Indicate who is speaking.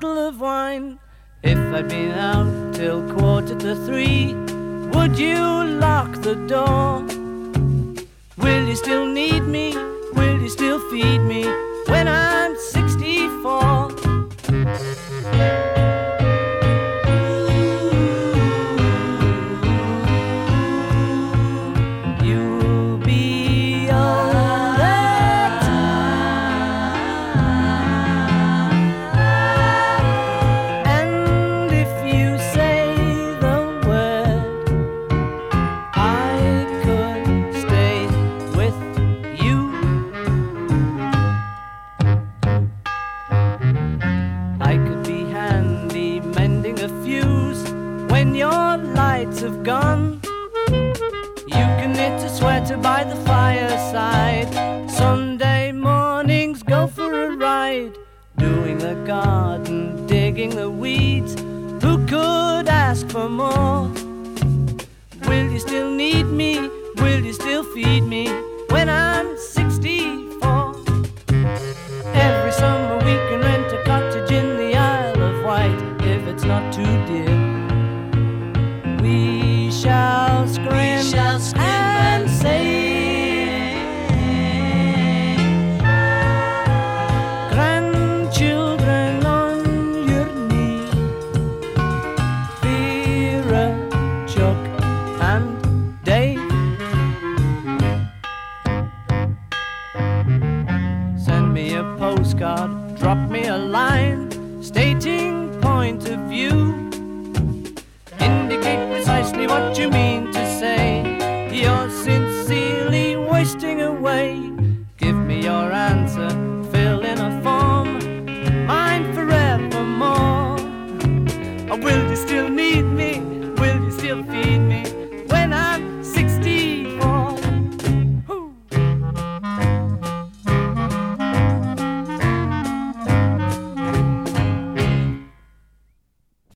Speaker 1: bottle of wine. If I'd been out till 2:45, would you lock the door? Will you still need me? Will you still feed me when I'm 64? You'll be older and if you say the word, I could stay with you. I could be handy mending a fuse when your lights have gone. You can knit a sweater by the fireside. Sunday mornings go for a ride, doing the garden, digging the weeds. Who could ask for more? Will you still need me? Will you still feed me when I'm 64? Every summer we can rent a cottage in the Isle of Wight, if it's not too dear. We shall scream, and say, grandchildren on your knee, Vera, Chuck and Dave. Send me a postcard, drop me a